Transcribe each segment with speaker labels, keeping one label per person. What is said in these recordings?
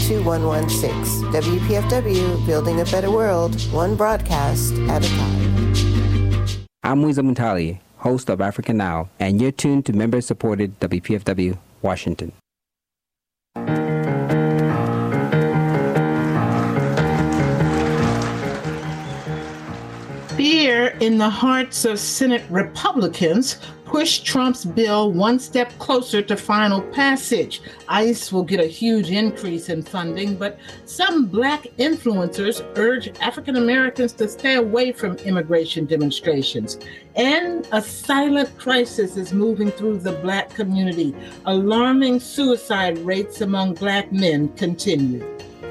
Speaker 1: issue 116. WPFW, building a better world, one broadcast at a time.
Speaker 2: I'm Wiza Muntali, host of Africa Now, and you're tuned to member-supported WPFW, Washington.
Speaker 3: Fear in the hearts of Senate Republicans pushed Trump's bill one step closer to final passage. ICE will get a huge increase in funding, but some Black influencers urge African Americans to stay away from immigration demonstrations. And a silent crisis is moving through the Black community. Alarming suicide rates among Black men continue.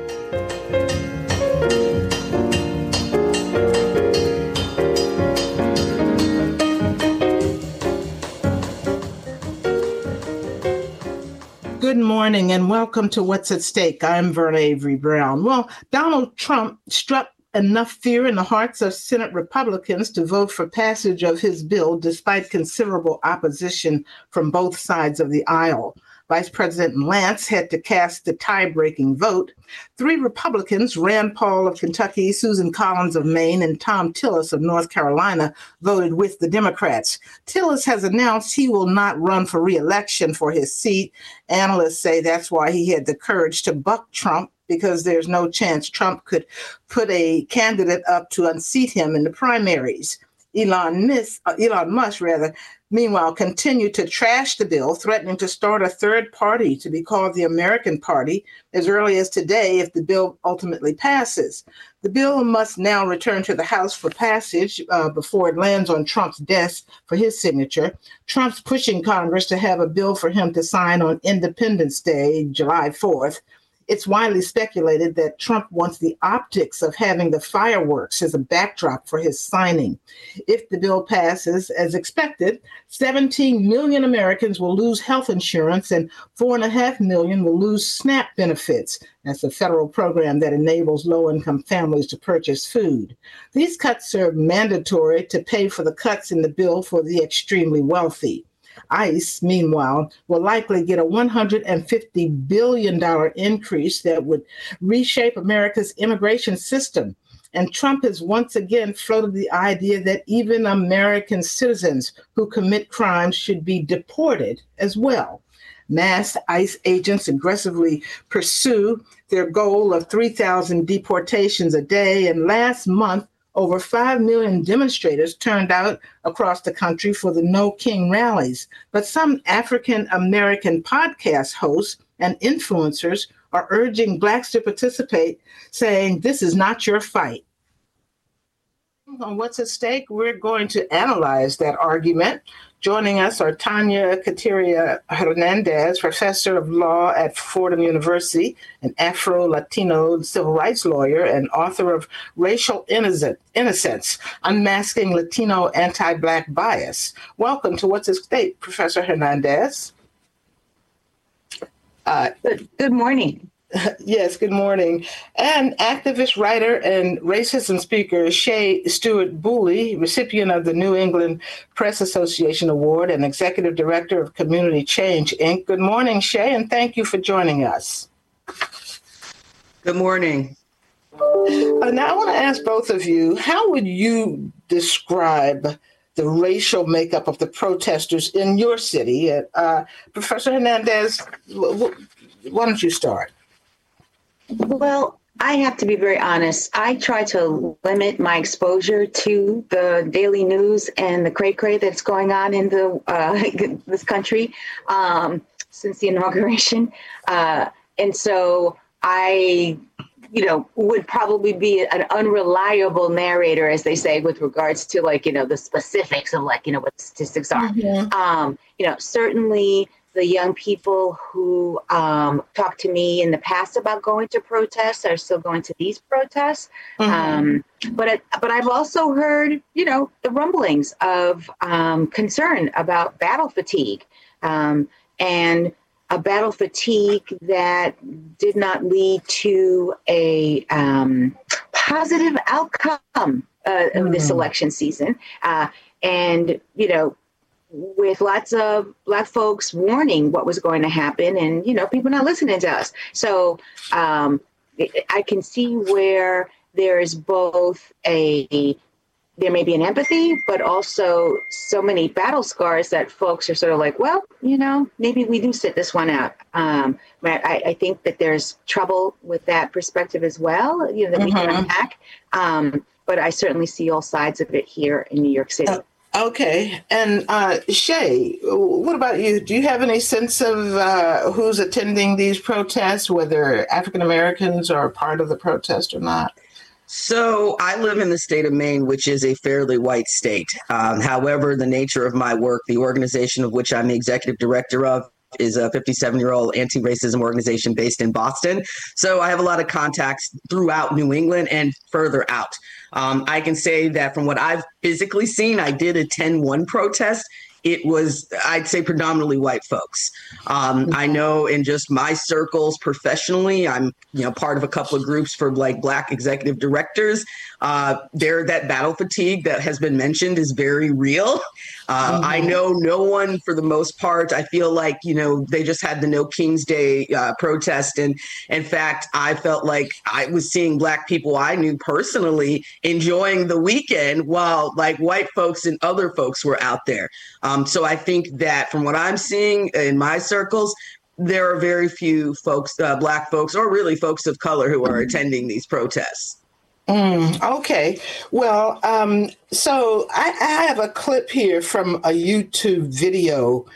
Speaker 3: Good morning and welcome to What's at Stake. I'm Verna Avery Brown. Well, Donald Trump struck enough fear in the hearts of Senate Republicans to vote for passage of his bill despite considerable opposition from both sides of the aisle. Vice President Lance had to cast the tie-breaking vote. Three Republicans, Rand Paul of Kentucky, Susan Collins of Maine, and Thom Tillis of North Carolina, voted with the Democrats. Tillis has announced he will not run for re-election for his seat. Analysts say that's why he had the courage to buck Trump, because there's no chance Trump could put a candidate up to unseat him in the primaries. Elon Musk, meanwhile, continued to trash the bill, threatening to start a third party to be called the American Party as early as today if the bill ultimately passes. The bill must now return to the House for passage before it lands on Trump's desk for his signature. Trump's pushing Congress to have a bill for him to sign on Independence Day, July 4th. It's widely speculated that Trump wants the optics of having the fireworks as a backdrop for his signing. If the bill passes as expected, 17 million Americans will lose health insurance and 4.5 million will lose SNAP benefits. That's a federal program that enables low-income families to purchase food. These cuts are mandatory to pay for the cuts in the bill for the extremely wealthy. ICE, meanwhile, will likely get a $150 billion increase that would reshape America's immigration system. And Trump has once again floated the idea that even American citizens who commit crimes should be deported as well. Mass ICE agents aggressively pursue their goal of 3,000 deportations a day, and last month, over 5 million demonstrators turned out across the country for the No King rallies. But some African-American podcast hosts and influencers are urging Blacks to participate, saying, this is not your fight. On What's at Stake, we're going to analyze that argument. Joining us are Tanya Kateria Hernandez, professor of law at Fordham University, an Afro-Latino civil rights lawyer, and author of Racial Innocence, Unmasking Latino Anti-Black Bias. Welcome to What's at Stake, Professor Hernandez.
Speaker 4: Good morning.
Speaker 3: Yes, good morning. And activist, writer, and racism speaker Shea Stewart Booley, recipient of the New England Press Association Award and executive director of Community Change, Inc. Good morning, Shea, and thank you for joining us.
Speaker 5: Good morning.
Speaker 3: Now, I want to ask both of you, how would you describe the racial makeup of the protesters in your city? Professor Hernandez, why don't you start?
Speaker 4: Well, I have to be very honest. I try to limit my exposure to the daily news and the cray-cray that's going on in this country since the inauguration. And so I, would probably be an unreliable narrator, as they say, with regards to the specifics of what the statistics are. Mm-hmm. Certainly the young people who talked to me in the past about going to protests are still going to these protests. Mm-hmm. But I've also heard, the rumblings of concern about battle fatigue and a battle fatigue that did not lead to a positive outcome of this election season. And, with lots of Black folks warning what was going to happen, and people not listening to us. So I can see where there is both there may be an empathy, but also so many battle scars that folks are sort of like, well, maybe we do sit this one out. I think that there's trouble with that perspective as well, that we can unpack. But I certainly see all sides of it here in New York City.
Speaker 3: Okay. And Shay, what about you? Do you have any sense of who's attending these protests, whether African Americans are part of the protest or not?
Speaker 5: So I live in the state of Maine, which is a fairly white state. However, the nature of my work, the organization of which I'm the executive director of, is a 57-year-old anti-racism organization based in Boston. So I have a lot of contacts throughout New England and further out. I can say that from what I've physically seen, I did attend one protest. It was, I'd say, predominantly white folks. I know in just my circles professionally, I'm part of a couple of groups for like Black executive directors. That battle fatigue that has been mentioned is very real. I know no one, for the most part, I feel like, they just had the No King's Day protest. And in fact, I felt like I was seeing Black people I knew personally enjoying the weekend while like white folks and other folks were out there. So I think that from what I'm seeing in my circles, there are very few folks, Black folks, or really folks of color who are attending these protests.
Speaker 3: Okay. Well, so I have a clip here from a YouTube video,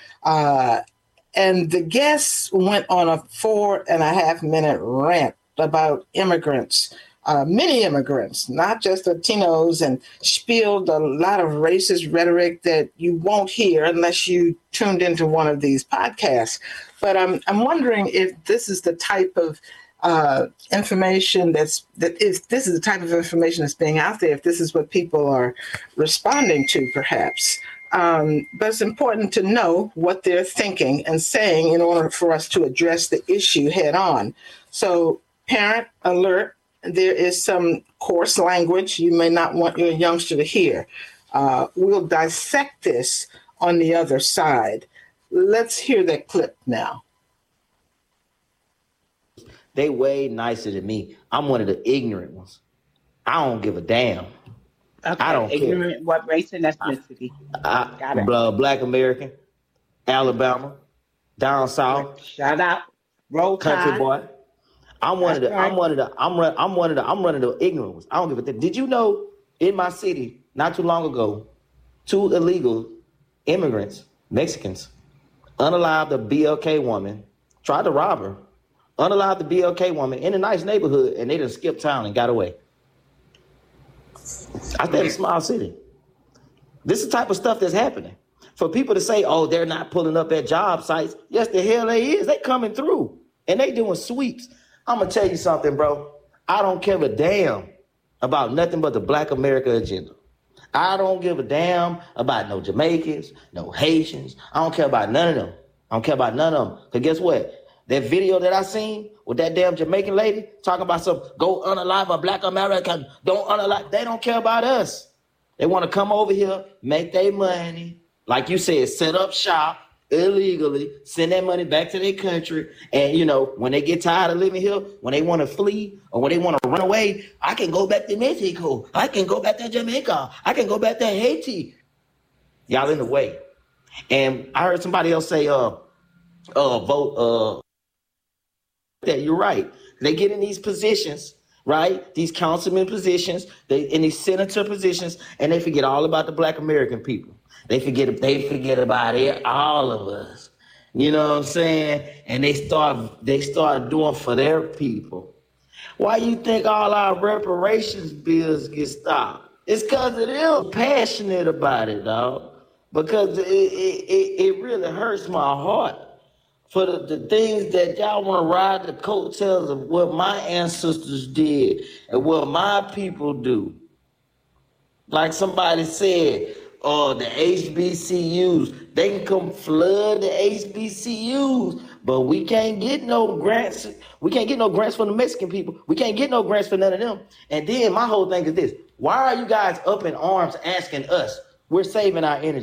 Speaker 3: and the guests went on a 4.5-minute rant about immigrants, many immigrants, not just Latinos, and spilled a lot of racist rhetoric that you won't hear unless you tuned into one of these podcasts. But I'm wondering if this is the type of information if this is the type of information that's being out there, if this is what people are responding to, perhaps. But it's important to know what they're thinking and saying in order for us to address the issue head on. So, parent alert, there is some coarse language you may not want your youngster to hear. We'll dissect this on the other side. Let's hear that clip now.
Speaker 6: They way nicer than me. I'm one of the ignorant ones. I don't give a damn.
Speaker 7: Okay,
Speaker 6: I don't
Speaker 7: ignorant,
Speaker 6: care.
Speaker 7: what race and ethnicity? Got it.
Speaker 6: Black American, Alabama, down south.
Speaker 7: Shut up. Roll
Speaker 6: country
Speaker 7: Tide.
Speaker 6: boy. I'm one of the ignorant ones. I don't give a damn. Did you know in my city not too long ago, 2 illegal immigrants, Mexicans, unalived a BLK woman, tried to rob her. Unalived the BLK woman in a nice neighborhood, and they done skipped town and got away. I stay in a small city. This is the type of stuff that's happening. For people to say, oh, they're not pulling up at job sites. Yes, the hell they is. They coming through, and they doing sweeps. I'm going to tell you something, bro. I don't give a damn about nothing but the Black America agenda. I don't give a damn about no Jamaicans, no Haitians. I don't care about none of them. I don't care about none of them. Because guess what? That video that I seen with that damn Jamaican lady talking about some go unalive a Black American, don't unalive. They don't care about us. They want to come over here, make their money. Like you said, set up shop illegally, send that money back to their country. And, when they get tired of living here, when they want to flee or when they want to run away, I can go back to Mexico. I can go back to Jamaica. I can go back to Haiti. Y'all in the way. And I heard somebody else say, vote, that you're right. They get in these positions, right? These councilman positions, they in these senator positions, and they forget all about the Black American people. They forget about it, all of us. You know what I'm saying? And they start doing for their people. Why you think all our reparations bills get stopped? It's because they're passionate about it, dog. Because it really hurts my heart. For the things that y'all want to ride the coattails of what my ancestors did and what my people do. Like somebody said, the HBCUs, they can come flood the HBCUs, but we can't get no grants. We can't get no grants from the Mexican people. We can't get no grants for none of them. And then my whole thing is this. Why are you guys up in arms asking us? We're saving our energy.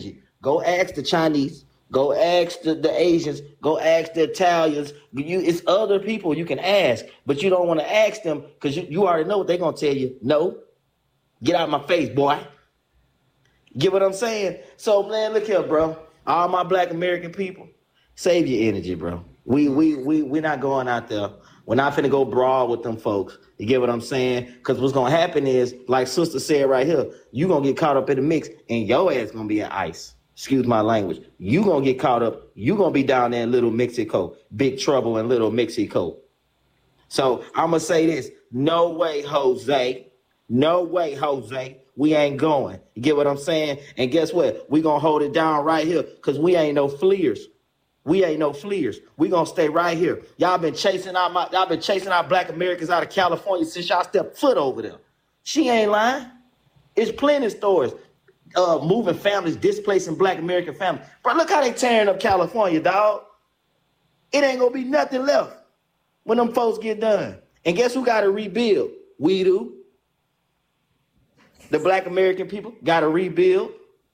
Speaker 6: Go ask the Chinese. Go ask the Asians. Go ask the Italians. It's other people you can ask, but you don't want to ask them because you already know what they're going to tell you. No. Get out of my face, boy. Get what I'm saying? So, man, look here, bro. All my Black American people, save your energy, bro. We're not going out there. We're not finna go brawl with them folks. You get what I'm saying? Because what's gonna happen is, like Sister said right here, you gonna get caught up in the mix, and your ass gonna be in ice. Excuse my language. You gonna get caught up. You gonna be down there in Little Mexico. Big trouble in Little Mexico. So I'm gonna say this: no way, Jose. No way, Jose. We ain't going. You get what I'm saying? And guess what? We gonna hold it down right here, because we ain't no fleers. We ain't no fleers. We gonna stay right here. Y'all been chasing our Black Americans out of California since y'all stepped foot over there. She ain't lying. It's plenty of stories. Moving families, displacing Black American families. Bro, look how they tearing up California, dog. It ain't gonna be nothing left when them folks get done. And guess who gotta rebuild? We do. The Black American people gotta rebuild.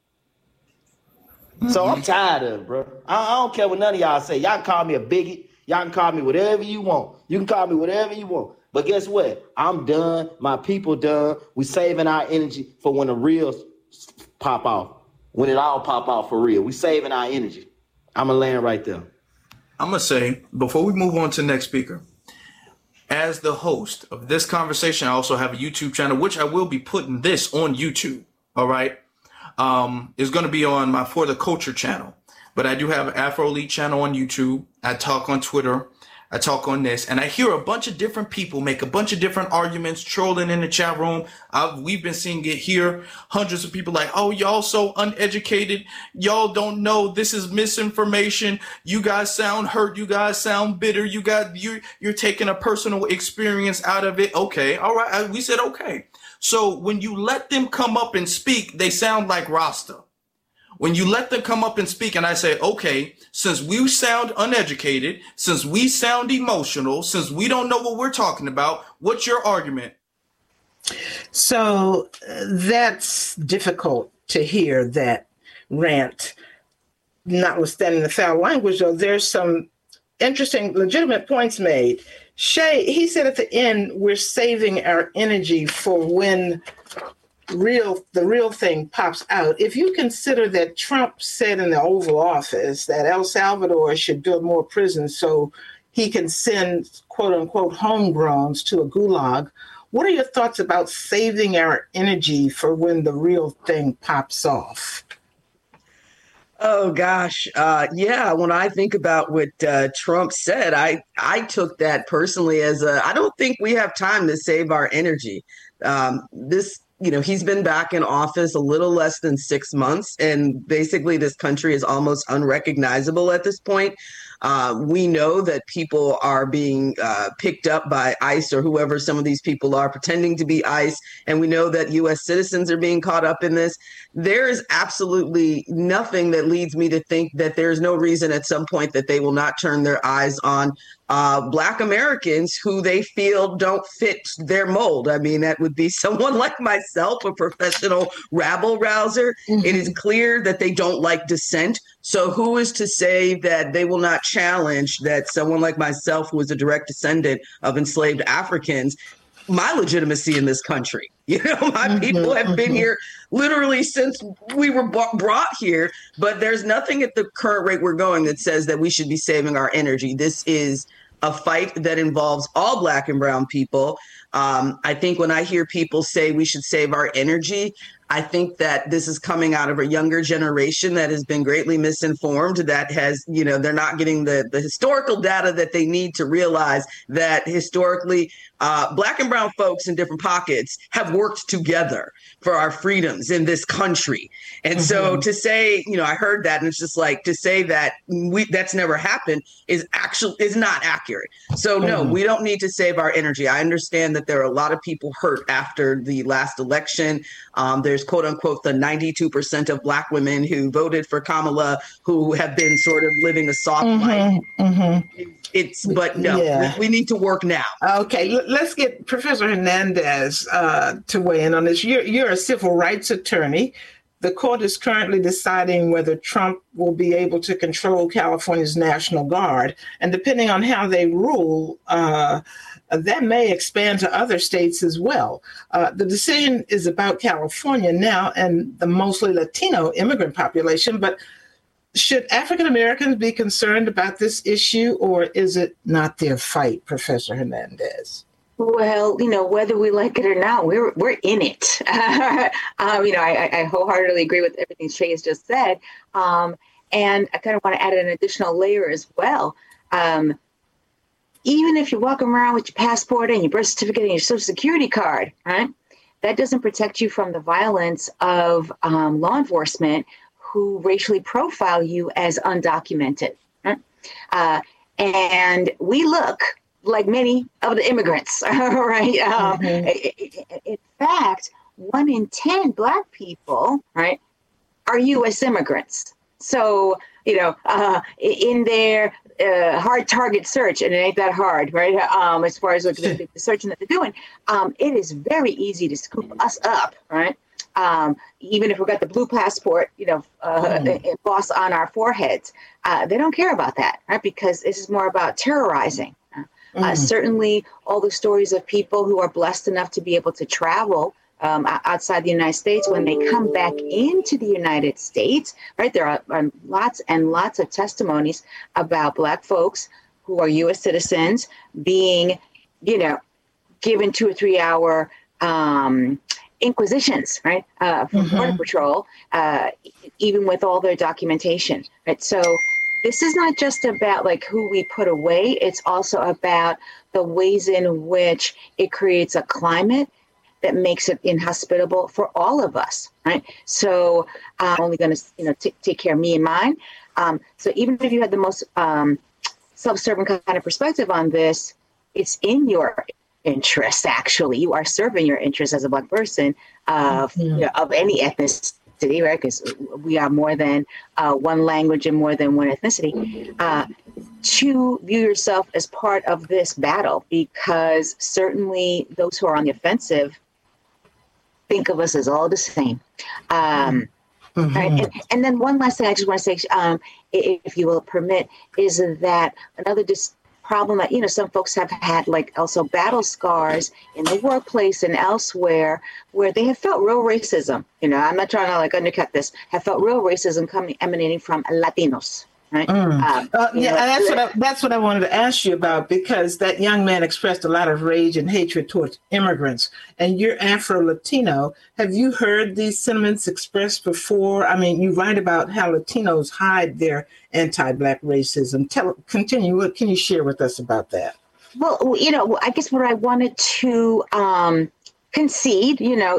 Speaker 6: So I'm tired of it, bro. I don't care what none of y'all say. Y'all can call me a bigot. Y'all can call me whatever you want. You can call me whatever you want. But guess what? I'm done. My people done. We saving our energy for when the real pop off. When it all pop off for real. We saving our energy. I'm going to land right there.
Speaker 8: I'm going to say, before we move on to the next speaker, as the host of this conversation, I also have a YouTube channel, which I will be putting this on YouTube. All right. Is going to be on my For the Culture channel, but I do have an Afro Elite channel on YouTube. I talk on Twitter. I talk on this, and I hear a bunch of different people make a bunch of different arguments, trolling in the chat room. We've been seeing it here. Hundreds of people like, oh, y'all so uneducated. Y'all don't know. This is misinformation. You guys sound hurt. You guys sound bitter. You're taking a personal experience out of it. Okay. All right. We said, okay. So when you let them come up and speak, they sound like Rasta. When you let them come up and speak and I say, okay, since we sound uneducated, since we sound emotional, since we don't know what we're talking about, what's your argument?
Speaker 3: So that's difficult to hear, that rant. Notwithstanding the foul language, though, there's some interesting, legitimate points made. Shay, he said at the end, we're saving our energy for when the real thing pops out. If you consider that Trump said in the Oval Office that El Salvador should build more prisons so he can send quote unquote homegrowns to a gulag, what are your thoughts about saving our energy for when the real thing pops off?
Speaker 5: Oh, gosh. Yeah, when I think about what Trump said, I took that personally as I don't think we have time to save our energy. He's been back in office a little less than 6 months, and basically this country is almost unrecognizable at this point. We know that people are being picked up by ICE or whoever some of these people are, pretending to be ICE. And we know that U.S. citizens are being caught up in this. There is absolutely nothing that leads me to think that there's no reason at some point that they will not turn their eyes on Black Americans who they feel don't fit their mold. I mean, that would be someone like myself, a professional rabble rouser. Mm-hmm. It is clear that they don't like dissent. So who is to say that they will not challenge that someone like myself, who is a direct descendant of enslaved Africans, my legitimacy in this country? My people have been here literally since we were brought here, but there's nothing at the current rate we're going that says that we should be saving our energy. This is a fight that involves all Black and brown people. I think when I hear people say we should save our energy, I think that this is coming out of a younger generation that has been greatly misinformed, that has, they're not getting the historical data that they need to realize that historically Black and brown folks in different pockets have worked together for our freedoms in this country. And so to say, I heard that, and it's just like, to say that that's never happened is not accurate. So no, we don't need to save our energy. I understand that there are a lot of people hurt after the last election. There's quote unquote the 92% of Black women who voted for Kamala who have been sort of living a soft life. We need to work now.
Speaker 3: Okay, let's get Professor Hernandez to weigh in on this. You're a civil rights attorney. the court is currently deciding whether Trump will be able to control California's National Guard. And depending on how they rule, that may expand to other states as well. The decision is about California now and the mostly Latino immigrant population, but should African Americans be concerned about this issue, or is it not their fight, Professor Hernandez?
Speaker 4: Well, whether we like it or not, we're in it. I wholeheartedly agree with everything Shay has just said. And I kind of want to add an additional layer as well. Even if you're walking around with your passport and your birth certificate and your social security card, right? That doesn't protect you from the violence of law enforcement who racially profile you as undocumented. Right? And we look like many of the immigrants, right? In fact, 1 in 10 Black people, right, are U.S. immigrants. So, in their hard target search, and it ain't that hard, right? As far as the searching that they're doing, it is very easy to scoop us up, right? Even if we've got the blue passport, embossed on our foreheads, they don't care about that, right? Because this is more about terrorizing. Certainly, all the stories of people who are blessed enough to be able to travel outside the United States, when they come back into the United States, right? There are lots and lots of testimonies about Black folks who are U.S. citizens being, given 2 or 3 hour inquisitions, right, from Border Patrol, even with all their documentation, right? So this is not just about like who we put away. It's also about the ways in which it creates a climate that makes it inhospitable for all of us, right? So I'm only going to, take care of me and mine. So even if you had the most self-serving kind of perspective on this, it's in your interest. Actually, you are serving your interest as a Black person of any ethnicity. Right, because we are more than one language and more than one ethnicity, to view yourself as part of this battle, because certainly those who are on the offensive think of us as all the same. Right? And then one last thing I just want to say, if you will permit, is that another problem that, some folks have had, like also battle scars in the workplace and elsewhere, where they have felt real racism. I'm not trying to undercut this, have felt real racism emanating from Latinos. Right?
Speaker 3: That's what I wanted to ask you about, because that young man expressed a lot of rage and hatred towards immigrants, and you're Afro-Latino. Have you heard these sentiments expressed before? I mean, you write about how Latinos hide their anti-Black racism. Continue. What can you share with us about that?
Speaker 4: Well, I guess what I wanted to concede,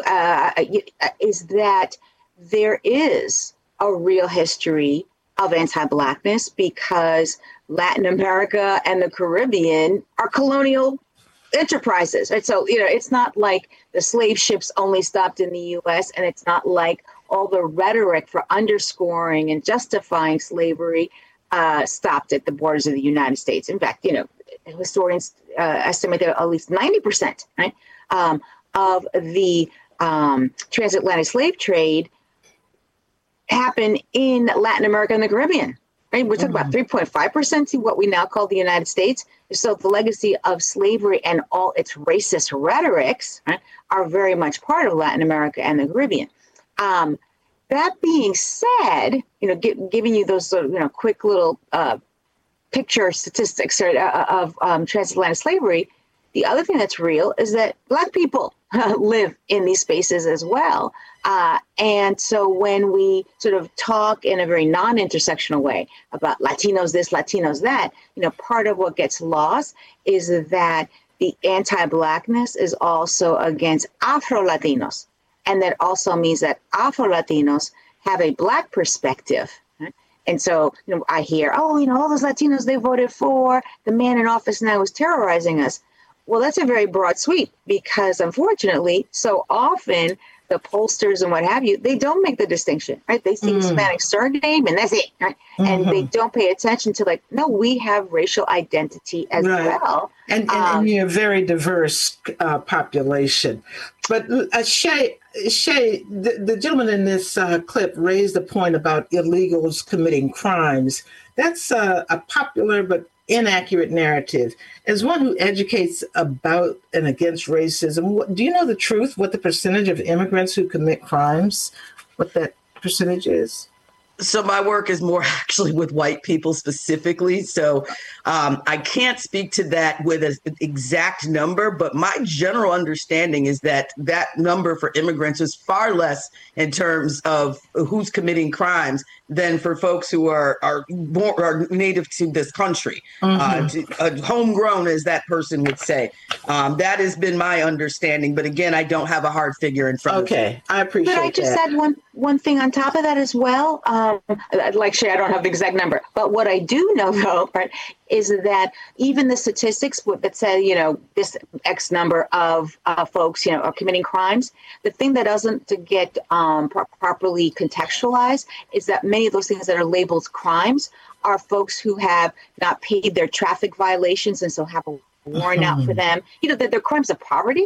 Speaker 4: is that there is a real history of anti-Blackness, because Latin America and the Caribbean are colonial enterprises, right? So, it's not like the slave ships only stopped in the U.S., and it's not like all the rhetoric for underscoring and justifying slavery stopped at the borders of the United States. In fact, historians estimate that at least 90%, right, of the transatlantic slave trade happen in Latin America and the Caribbean. Right? We're talking about 3.5% to what we now call the United States. So the legacy of slavery and all its racist rhetorics, right, are very much part of Latin America and the Caribbean. That being said, giving you those sort of, quick little picture statistics of transatlantic slavery, the other thing that's real is that Black people live in these spaces as well. And so when we sort of talk in a very non-intersectional way about Latinos this, Latinos that, part of what gets lost is that the anti-Blackness is also against Afro-Latinos. And that also means that Afro-Latinos have a Black perspective. Right? And so, I hear, all those Latinos they voted for, the man in office now is terrorizing us. Well, that's a very broad sweep, because unfortunately, so often the pollsters and what have you, they don't make the distinction, right? They see Hispanic surname and that's it, right? And they don't pay attention to like, no, we have racial identity as well.
Speaker 3: And you're a very diverse population. But Shay, the gentleman in this clip raised a point about illegals committing crimes. That's a popular but inaccurate narrative. As one who educates about and against racism, do you know the truth, what the percentage of immigrants who commit crimes, what that percentage is?
Speaker 5: So my work is more actually with white people specifically. So I can't speak to that with an exact number, but my general understanding is that that number for immigrants is far less in terms of who's committing crimes than for folks who are native to this country, homegrown, as that person would say. That has been my understanding. But again, I don't have a hard figure in front of me.
Speaker 3: Okay, I appreciate that.
Speaker 4: Could I just add one thing on top of that as well? Like Shay, I don't have the exact number, but what I do know though, right, is that even the statistics that say, this X number of folks, are committing crimes, the thing that doesn't get properly contextualized is that many of those things that are labeled crimes are folks who have not paid their traffic violations and so have a warrant out for them. They're crimes of poverty.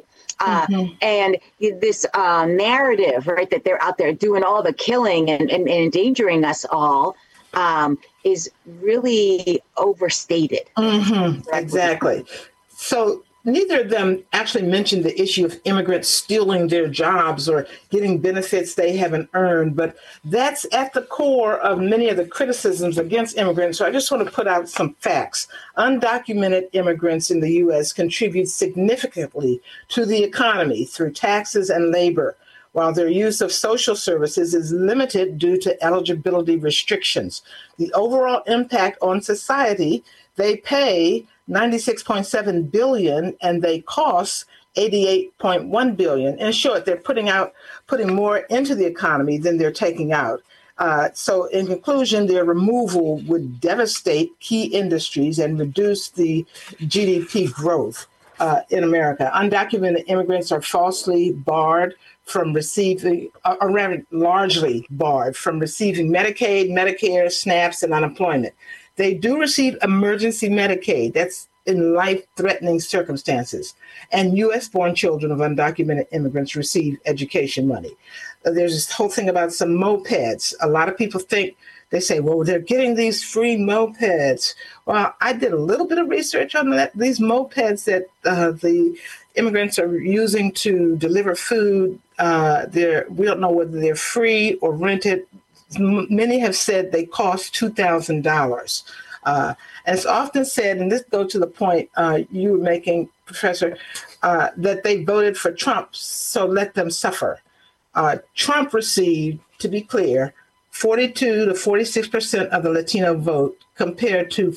Speaker 4: And this narrative, right, that they're out there doing all the killing and endangering us all is really overstated.
Speaker 3: Exactly. So neither of them actually mentioned the issue of immigrants stealing their jobs or getting benefits they haven't earned, but that's at the core of many of the criticisms against immigrants. So I just want to put out some facts. Undocumented immigrants in the U.S. contribute significantly to the economy through taxes and labor, while their use of social services is limited due to eligibility restrictions. The overall impact on society, they pay $96.7 billion and they cost $88.1 billion. In short, they're putting more into the economy than they're taking out. So in conclusion, their removal would devastate key industries and reduce the GDP growth in America. Undocumented immigrants are falsely barred from receiving, or rather largely barred from receiving Medicaid, Medicare, SNAPs, and unemployment. They do receive emergency Medicaid. That's in life-threatening circumstances. And U.S.-born children of undocumented immigrants receive education money. There's this whole thing about some mopeds. A lot of people think, they say, well, they're getting these free mopeds. Well, I did a little bit of research on that. These mopeds that the immigrants are using to deliver food, we don't know whether they're free or rented. Many have said they cost $2,000. And it's often said, and this goes to the point you were making, Professor, that they voted for Trump, so let them suffer. Trump received, to be clear, 42 to 46% of the Latino vote compared to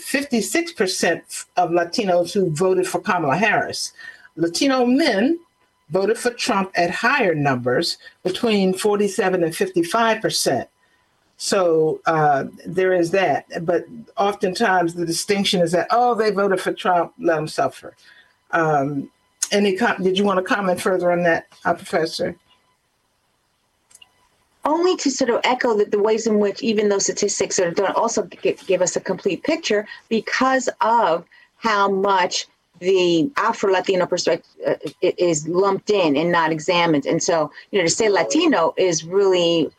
Speaker 3: 56% of Latinos who voted for Kamala Harris. Latino men voted for Trump at higher numbers, between 47 and 55%. So there is that. But oftentimes the distinction is that, they voted for Trump, let them suffer. Did you want to comment further on that, Professor?
Speaker 4: Only to sort of echo the ways in which even those statistics don't also give us a complete picture because of how much the Afro-Latino perspective is lumped in and not examined. And so, to say Latino is really,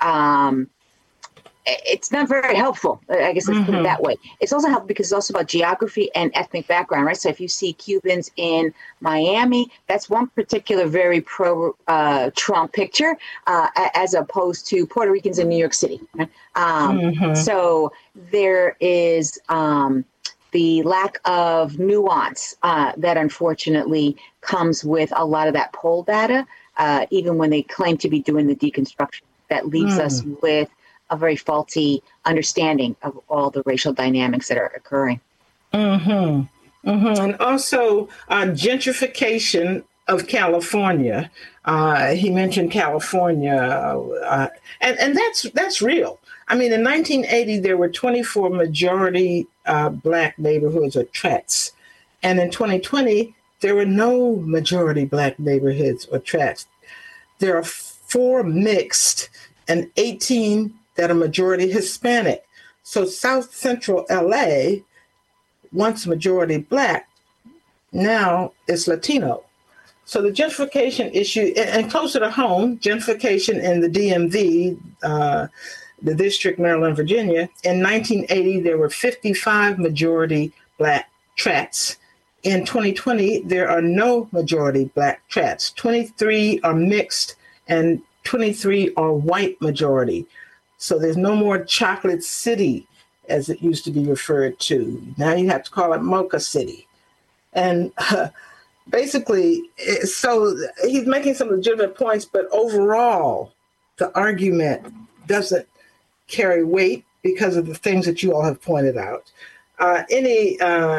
Speaker 4: it's not very helpful. I guess let's put it that way. It's also helpful because it's also about geography and ethnic background, right? So if you see Cubans in Miami, that's one particular very pro-Trump picture, as opposed to Puerto Ricans in New York City. Right? So there is the lack of nuance that unfortunately comes with a lot of that poll data, even when they claim to be doing the deconstruction. That leaves us with a very faulty understanding of all the racial dynamics that are occurring. And
Speaker 3: also gentrification of California. He mentioned California, and that's real. I mean, in 1980, there were 24 majority Black neighborhoods or tracts. And in 2020, there were no majority Black neighborhoods or tracts. There are 4 mixed, and 18 that are majority Hispanic. So South Central LA, once majority Black, now is Latino. So the gentrification issue, and closer to home, gentrification in the DMV, the District, Maryland, Virginia, in 1980, there were 55 majority Black tracts. In 2020, there are no majority Black tracts. 23 are mixed and 23 are white majority. So there's no more Chocolate City, as it used to be referred to. Now you have to call it Mocha City. And basically, so he's making some legitimate points, but overall, the argument doesn't carry weight because of the things that you all have pointed out. Any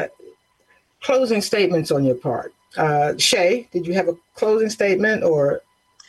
Speaker 3: closing statements on your part? Shay, did you have a closing statement or?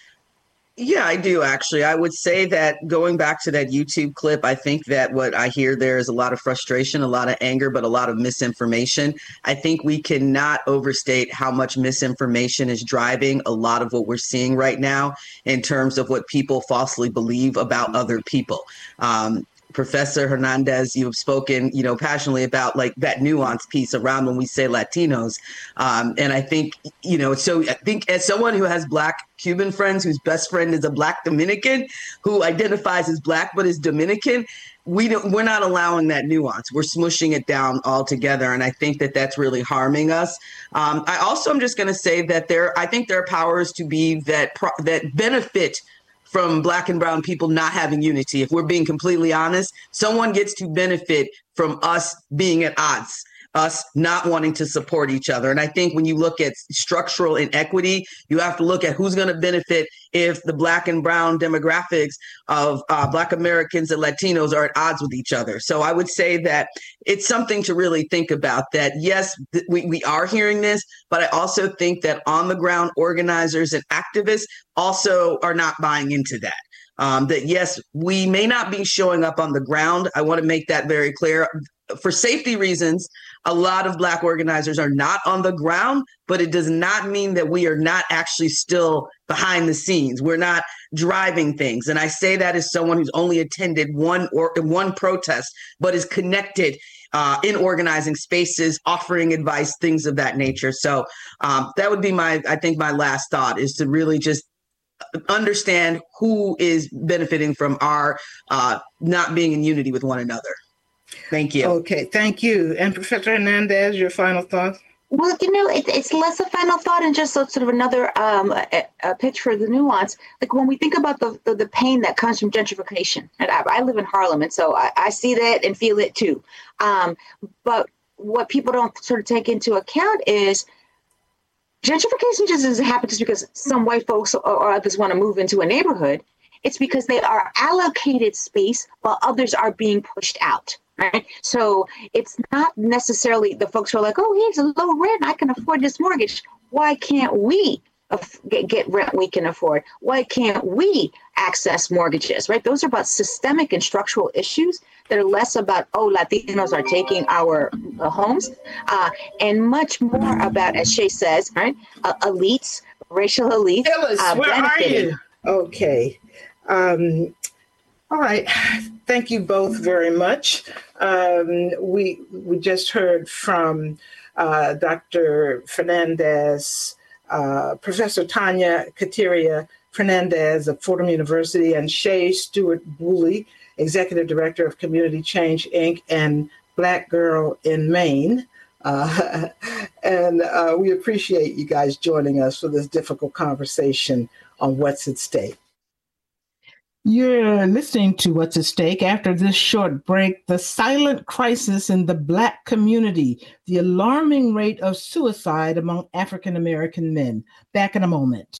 Speaker 5: Yeah, I do, actually. I would say that going back to that YouTube clip, I think that what I hear there is a lot of frustration, a lot of anger, but a lot of misinformation. I think we cannot overstate how much misinformation is driving a lot of what we're seeing right now in terms of what people falsely believe about other people. Professor Hernandez, you have spoken, passionately about like that nuance piece around when we say Latinos. And I think, so I think as someone who has Black Cuban friends, whose best friend is a Black Dominican, who identifies as Black but is Dominican, we're not allowing that nuance. We're smushing it down altogether. And I think that that's really harming us. I'm just going to say that I think there are powers to be that benefit from Black and brown people not having unity. If we're being completely honest, someone gets to benefit from us being at odds, us not wanting to support each other. And I think when you look at structural inequity, you have to look at who's going to benefit if the Black and brown demographics of Black Americans and Latinos are at odds with each other. So I would say that it's something to really think about, that yes, we are hearing this, but I also think that on the ground organizers and activists also are not buying into that. That yes, we may not be showing up on the ground. I want to make that very clear. For safety reasons, a lot of Black organizers are not on the ground, but it does not mean that we are not actually still behind the scenes. We're not driving things. And I say that as someone who's only attended one protest, but is connected in organizing spaces, offering advice, things of that nature. So that would be my last thought, is to really just understand who is benefiting from our not being in unity with one another. Thank you.
Speaker 3: Okay, thank you. And Professor Hernandez, your final thoughts?
Speaker 4: Well, it's less a final thought and just sort of another a pitch for the nuance. Like when we think about the pain that comes from gentrification, and I live in Harlem, and so I see that and feel it too. But what people don't sort of take into account is gentrification just doesn't happen just because some white folks or others want to move into a neighborhood. It's because they are allocated space while others are being pushed out. Right. So it's not necessarily the folks who are like, oh, he's a low rent, I can afford this mortgage. Why can't we get rent we can afford? Why can't we access mortgages? Right. Those are about systemic and structural issues that are less about, oh, Latinos are taking our homes, and much more about, as Shay says, right, elites, racial elites.
Speaker 3: Phyllis, where are you? Okay. All right. Thank you both very much. We just heard from Dr. Fernandez, Professor Tanya Kateria Fernandez of Fordham University, and Shay Stewart Booley, Executive Director of Community Change, Inc. and Black Girl in Maine. And we appreciate you guys joining us for this difficult conversation on what's at stake. You're listening to What's at Stake. After this short break, the silent crisis in the Black community, the alarming rate of suicide among African American men. Back in a moment.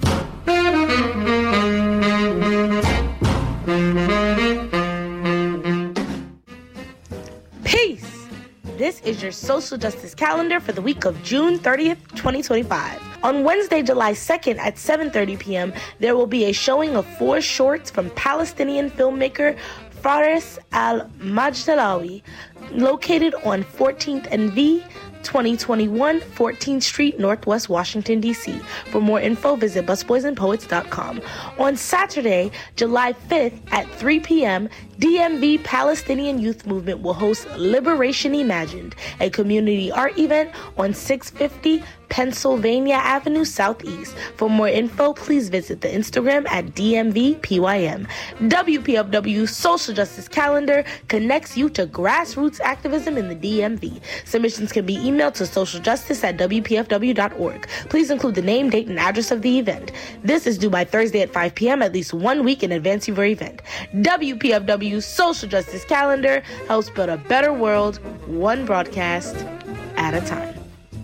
Speaker 9: Peace! This is your social justice calendar for the week of June 30th, 2025. On Wednesday, July 2nd at 7:30 p.m., there will be a showing of 4 shorts from Palestinian filmmaker Faris al-Majdalawi, located on 14th and V, 2021 14th Street, Northwest Washington, D.C. For more info, visit busboysandpoets.com. On Saturday, July 5th at 3 p.m., DMV Palestinian Youth Movement will host Liberation Imagined, a community art event on 650 Pennsylvania Avenue Southeast. For more info, please visit the Instagram at DMVPYM. WPFW Social Justice Calendar connects you to grassroots activism in the DMV. Submissions can be emailed to socialjustice@WPFW.org. Please include the name, date, and address of the event. This is due by Thursday at 5 p.m. at least 1 week in advance of your event. WPFW Social Justice Calendar helps build a better world, one broadcast at a time.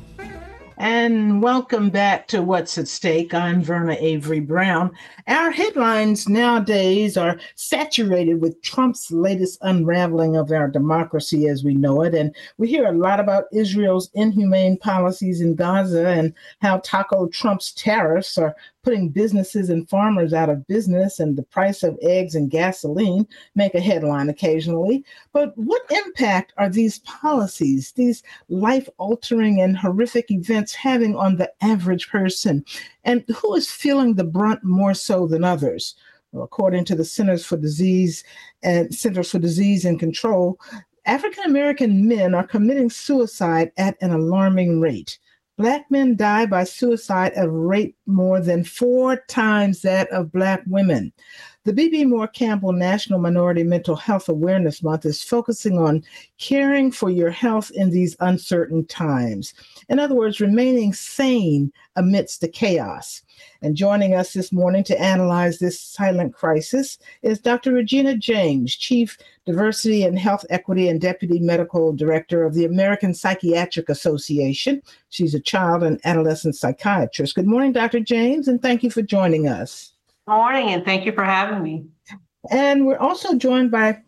Speaker 3: And welcome back to What's at Stake. I'm Verna Avery Brown. Our headlines nowadays are saturated with Trump's latest unraveling of our democracy as we know it. And we hear a lot about Israel's inhumane policies in Gaza and how Taco Trump's tariffs are putting businesses and farmers out of business, and the price of eggs and gasoline make a headline occasionally. But what impact are these policies, these life-altering and horrific events having on the average person? And who is feeling the brunt more so than others? Well, according to the Centers for Disease and Control, African-American men are committing suicide at an alarming rate. Black men die by suicide at a rate more than 4 times that of Black women. The B.B. Moore Campbell National Minority Mental Health Awareness Month is focusing on caring for your health in these uncertain times. In other words, remaining sane amidst the chaos. And joining us this morning to analyze this silent crisis is Dr. Regina James, Chief Diversity and Health Equity and Deputy Medical Director of the American Psychiatric Association. She's a child and adolescent psychiatrist. Good morning, Dr. James, and thank you for joining us.
Speaker 10: Good morning, and thank you for having me.
Speaker 3: And we're also joined by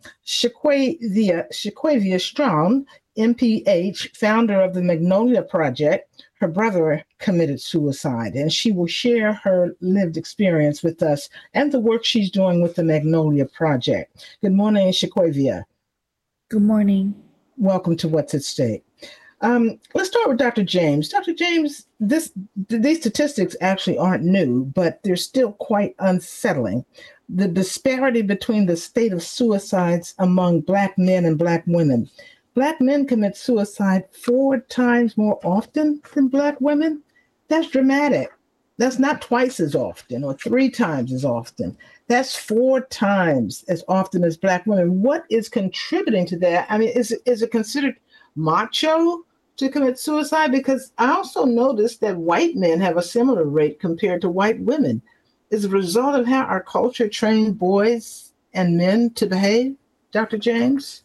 Speaker 3: Shaquavia Strong, MPH, founder of the Magnolia Project. Her brother committed suicide, and she will share her lived experience with us and the work she's doing with the Magnolia Project. Good morning, Shaquavia.
Speaker 11: Good morning.
Speaker 3: Welcome to What's at Stake. Let's start with Dr. James. Dr. James, these statistics actually aren't new, but they're still quite unsettling. The disparity between the state of suicides among Black men and Black women. Black men commit suicide 4 times more often than Black women. That's dramatic. That's not twice as often or 3 times as often. That's 4 times as often as Black women. What is contributing to that? I mean, is it considered macho to commit suicide? Because I also noticed that white men have a similar rate compared to white women. Is it a result of how our culture trained boys and men to behave, Dr. James?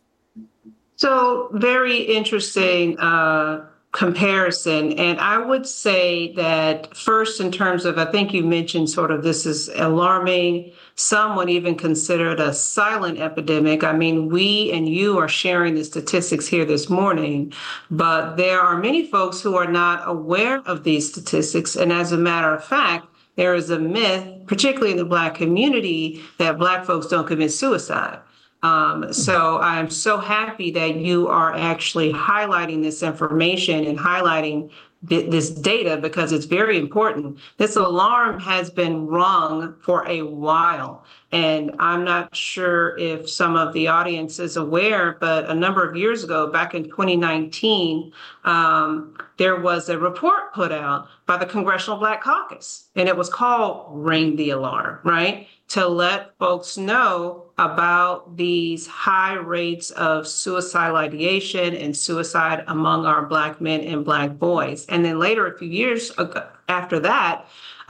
Speaker 10: So very interesting comparison. And I would say that first, in terms of, I think you mentioned sort of this is alarming. Some would even consider it a silent epidemic. I mean, we and you are sharing the statistics here this morning, but there are many folks who are not aware of these statistics. And as a matter of fact, there is a myth, particularly in the Black community, that Black folks don't commit suicide. So I'm so happy that you are actually highlighting this information and highlighting this data because it's very important. This alarm has been rung for a while, and I'm not sure if some of the audience is aware, but a number of years ago, back in 2019, there was a report put out by the Congressional Black Caucus, and it was called Ring the Alarm, right? To let folks know about these high rates of suicidal ideation and suicide among our Black men and Black boys. And then later, a few years after that,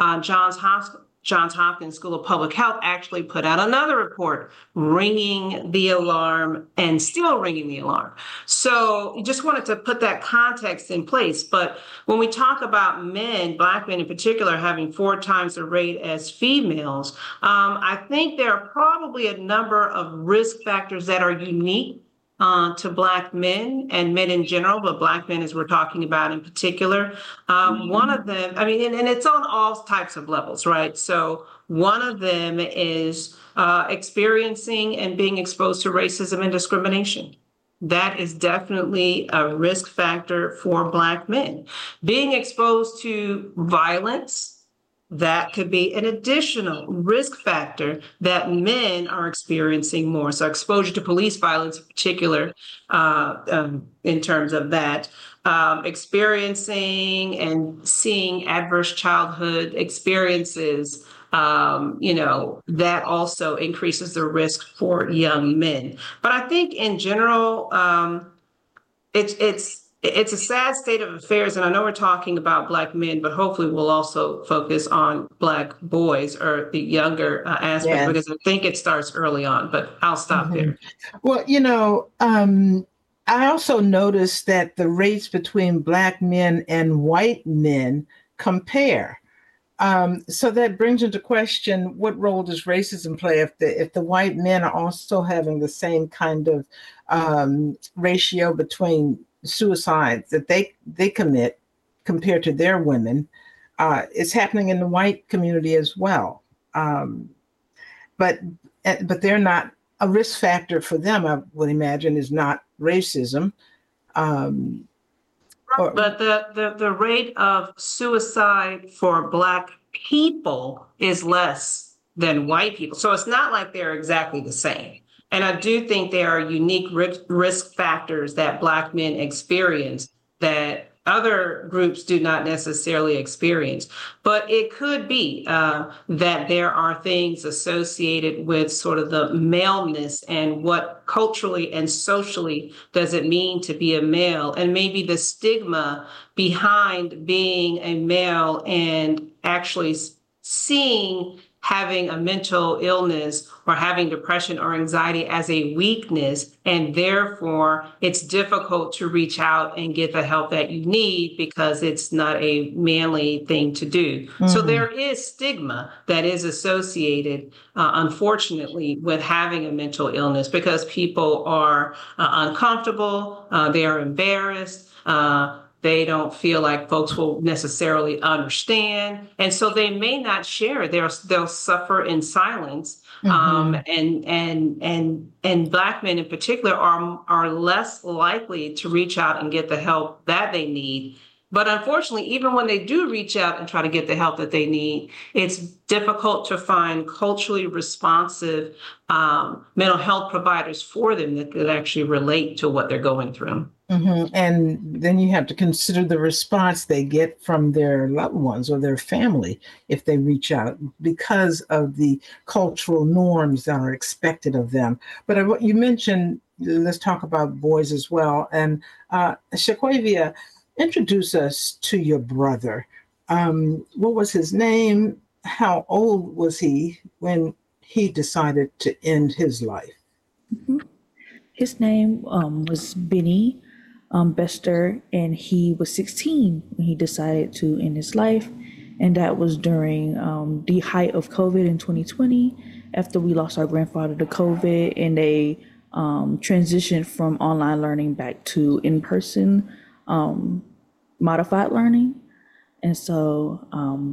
Speaker 10: Johns Hopkins School of Public Health actually put out another report ringing the alarm and still ringing the alarm. So you just wanted to put that context in place. But when we talk about men, Black men in particular, having 4 times the rate as females, I think there are probably a number of risk factors that are unique to Black men and men in general, but Black men, as we're talking about in particular. One of them, I mean, and it's on all types of levels, right? So one of them is experiencing and being exposed to racism and discrimination. that is definitely a risk factor for Black men. Being exposed to violence, that could be an additional risk factor that men are experiencing more. So exposure to police violence in particular, in terms of that, experiencing and seeing adverse childhood experiences, that also increases the risk for young men. But I think in general, it's a sad state of affairs. And I know we're talking about Black men, but hopefully we'll also focus on Black boys or the younger aspect, because I think it starts early on, but I'll stop there.
Speaker 3: Well, I also noticed that the rates between Black men and white men compare. So that brings into question, what role does racism play if the white men are also having the same kind of ratio between suicides that they commit compared to their women? It's happening in the white community as well. But they're not a risk factor for them, I would imagine, is not racism.
Speaker 10: But the rate of suicide for Black people is less than white people. So it's not like they're exactly the same. And I do think there are unique risk factors that Black men experience that other groups do not necessarily experience. But it could be that there are things associated with sort of the maleness and what culturally and socially does it mean to be a male, and maybe the stigma behind being a male and actually seeing having a mental illness or having depression or anxiety as a weakness, and therefore it's difficult to reach out and get the help that you need because it's not a manly thing to do. Mm-hmm. So there is stigma that is associated, unfortunately, with having a mental illness because people are uncomfortable, they are embarrassed, they don't feel like folks will necessarily understand. And so they may not share. They'll suffer in silence. Mm-hmm. And Black men in particular are less likely to reach out and get the help that they need. But unfortunately, even when they do reach out and try to get the help that they need, it's difficult to find culturally responsive mental health providers for them that could actually relate to what they're going through.
Speaker 3: Mm-hmm. And then you have to consider the response they get from their loved ones or their family if they reach out because of the cultural norms that are expected of them. But you mentioned, let's talk about boys as well. And Shaquavia, introduce us to your brother. What was his name? How old was he when he decided to end his life?
Speaker 11: Mm-hmm. His name was Benny Bester, and he was 16 when he decided to end his life. And that was during the height of COVID in 2020, after we lost our grandfather to COVID, and they transitioned from online learning back to in-person modified learning. And so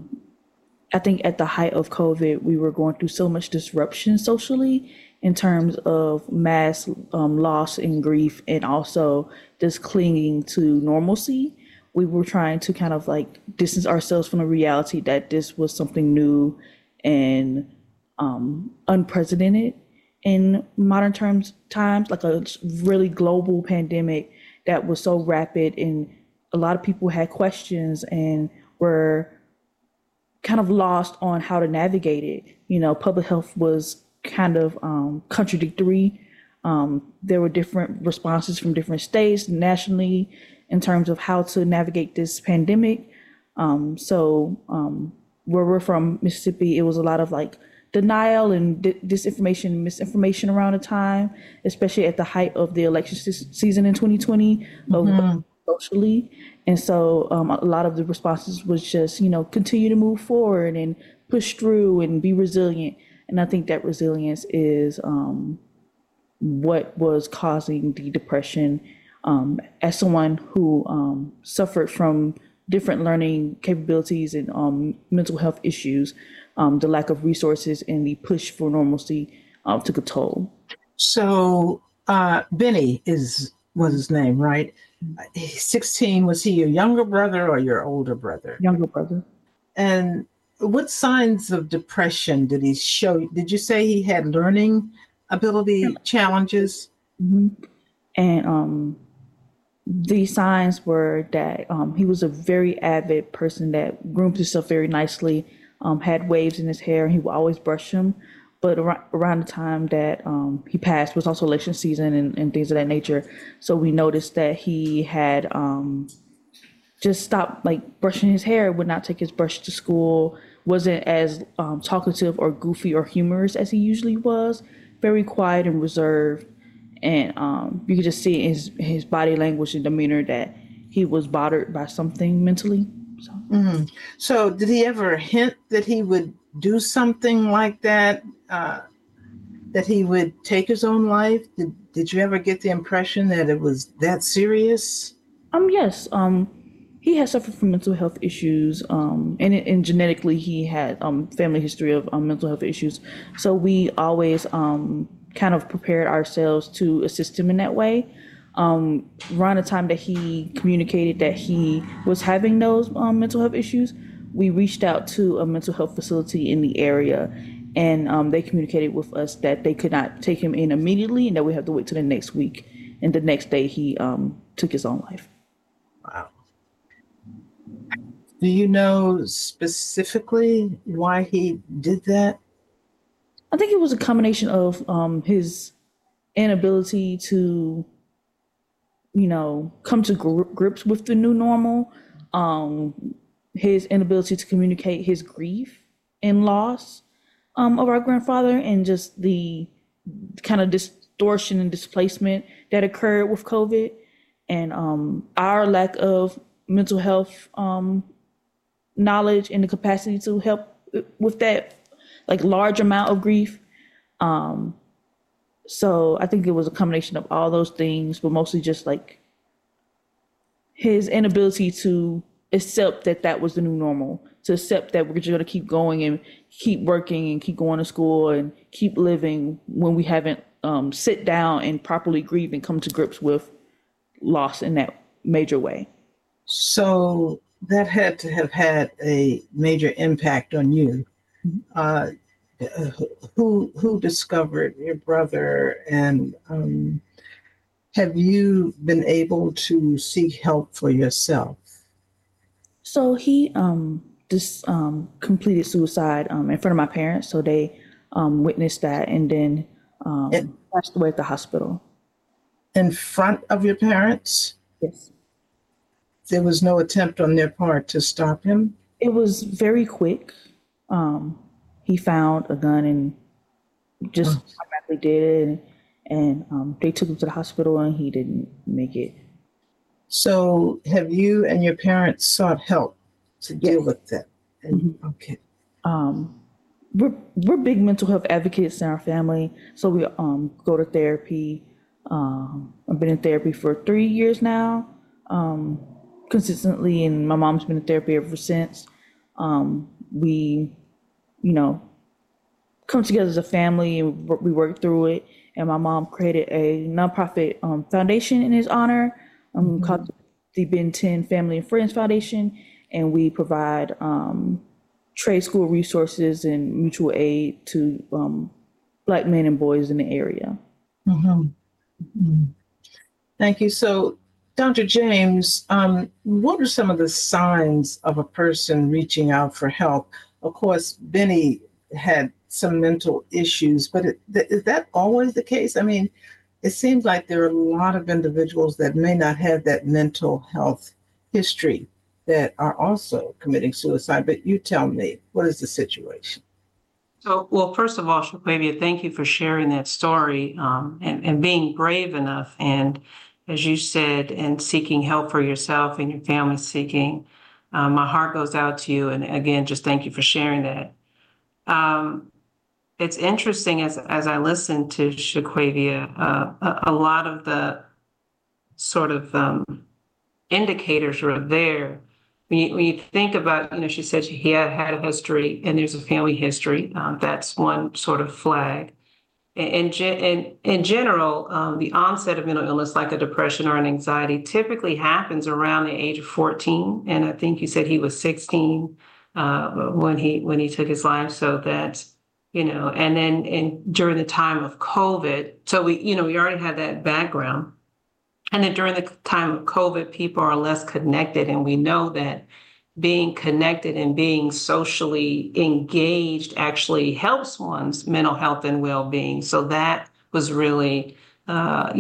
Speaker 11: I think at the height of COVID, we were going through so much disruption socially in terms of mass loss and grief, and also just clinging to normalcy. We were trying to kind of like distance ourselves from the reality that this was something new and unprecedented in modern times, like a really global pandemic that was so rapid, and a lot of people had questions and were kind of lost on how to navigate it. Public health was kind of contradictory. There were different responses from different states nationally in terms of how to navigate this pandemic. So where we're from, Mississippi, it was a lot of like denial and disinformation, misinformation around the time, especially at the height of the election season in 2020, socially. And so a lot of the responses was just, continue to move forward and push through and be resilient. And I think that resilience is what was causing the depression. As someone who suffered from different learning capabilities and mental health issues, the lack of resources and the push for normalcy took a toll.
Speaker 3: So Benny is was his name, right? 16, was he your younger brother or your older brother?
Speaker 11: Younger brother.
Speaker 3: And what signs of depression did he show? Did you say he had learning ability challenges?
Speaker 11: Mm-hmm. And the signs were that he was a very avid person that groomed himself very nicely, had waves in his hair, and he would always brush them. But around the time that he passed was also election season and things of that nature. So we noticed that he had just stopped like brushing his hair, would not take his brush to school, wasn't as talkative or goofy or humorous as he usually was, very quiet and reserved. And you could just see in his body language and demeanor that he was bothered by something mentally. So,
Speaker 3: So did he ever hint that he would do something like that, that he would take his own life? Did you ever get the impression that it was that serious?
Speaker 11: Yes. He had suffered from mental health issues, and genetically he had family history of mental health issues. So we always kind of prepared ourselves to assist him in that way. Around the time that he communicated that he was having those mental health issues, we reached out to a mental health facility in the area, and they communicated with us that they could not take him in immediately and that we have to wait till the next week. And the next day he took his own life.
Speaker 3: Wow. Do you know specifically why he did that?
Speaker 11: I think it was a combination of his inability to, come to grips with the new normal, his inability to communicate his grief and loss of our grandfather, and just the kind of distortion and displacement that occurred with COVID, and our lack of mental health knowledge and the capacity to help with that like large amount of grief. So I think it was a combination of all those things, but mostly just like his inability to accept that was the new normal, to accept that we're just going to keep going and keep working and keep going to school and keep living when we haven't sit down and properly grieve and come to grips with loss in that major way.
Speaker 3: So that had to have had a major impact on you. Who discovered your brother, and have you been able to seek help for yourself?
Speaker 11: So he just completed suicide in front of my parents. So they witnessed that, and then passed away at the hospital.
Speaker 3: In front of your parents?
Speaker 11: Yes.
Speaker 3: There was no attempt on their part to stop him?
Speaker 11: It was very quick. He found a gun and just automatically did it, and they took him to the hospital and he didn't make it.
Speaker 3: So have you and your parents sought help to deal with that? Okay.
Speaker 11: We're big mental health advocates in our family, so we go to therapy. I've been in therapy for 3 years now, consistently, and my mom's been in therapy ever since. We come together as a family and we work through it. And my mom created a nonprofit foundation in his honor called the Ben 10 Family and Friends Foundation. And we provide trade school resources and mutual aid to Black men and boys in the area.
Speaker 3: Thank you. So, Dr. James, what are some of the signs of a person reaching out for help? Of course, Benny had some mental issues, but is that always the case? I mean, it seems like there are a lot of individuals that may not have that mental health history that are also committing suicide. But you tell me, what is the situation?
Speaker 10: So, well, first of all, Shaquavia, thank you for sharing that story and being brave enough. And as you said, and seeking help for yourself and your family seeking, my heart goes out to you. And again, just thank you for sharing that. It's interesting as I listen to Shaquavia, a lot of the sort of indicators are there. When you think about, she said he had a history and there's a family history. That's one sort of flag. in general, the onset of mental illness, like a depression or an anxiety, typically happens around the age of 14. And I think you said he was 16 when he took his life. So that's, and then during the time of COVID, so we already had that background. And then during the time of COVID, people are less connected. And we know that being connected and being socially engaged actually helps one's mental health and well-being. So that was really, not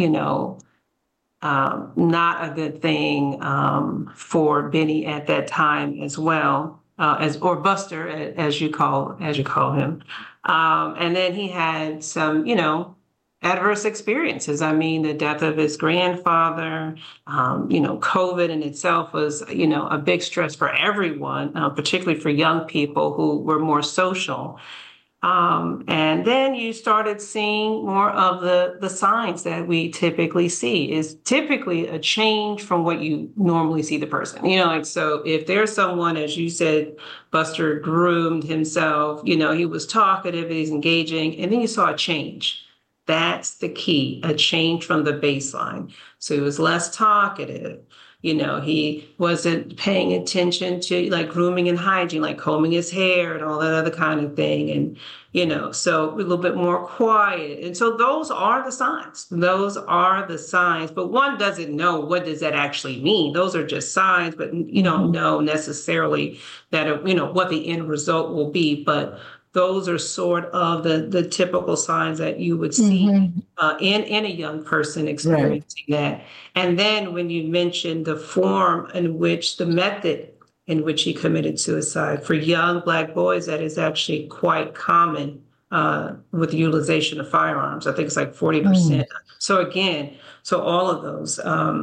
Speaker 10: a good thing for Benny at that time as well, or Buster, as you call him. And then he had some, adverse experiences. I mean, the death of his grandfather, COVID in itself was, a big stress for everyone, particularly for young people who were more social. And then you started seeing more of the signs that we typically see is typically a change from what you normally see the person. So if there's someone, as you said, Buster groomed himself, he was talkative, he's engaging, and then you saw a change. That's the key, a change from the baseline. So he was less talkative. He wasn't paying attention to like grooming and hygiene, like combing his hair and all that other kind of thing. And, so a little bit more quiet. And so those are the signs. But one doesn't know what does that actually mean. Those are just signs, but you don't know necessarily that, what the end result will be. But those are sort of the typical signs that you would see in a young person experiencing that. And then when you mentioned the method in which he committed suicide, for young Black boys, that is actually quite common with the utilization of firearms. I think it's like 40%. So all of those.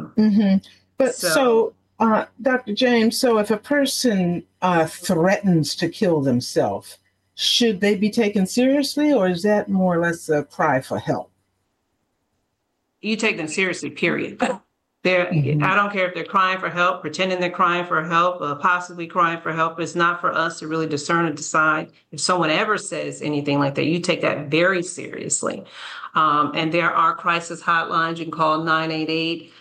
Speaker 3: But Dr. James, so if a person threatens to kill themselves, should they be taken seriously, or is that more or less a cry for help?
Speaker 10: You take them seriously, period. I don't care if they're crying for help, pretending they're crying for help, possibly crying for help. It's not for us to really discern and decide if someone ever says anything like that. You take that very seriously. And there are crisis hotlines. You can call 988,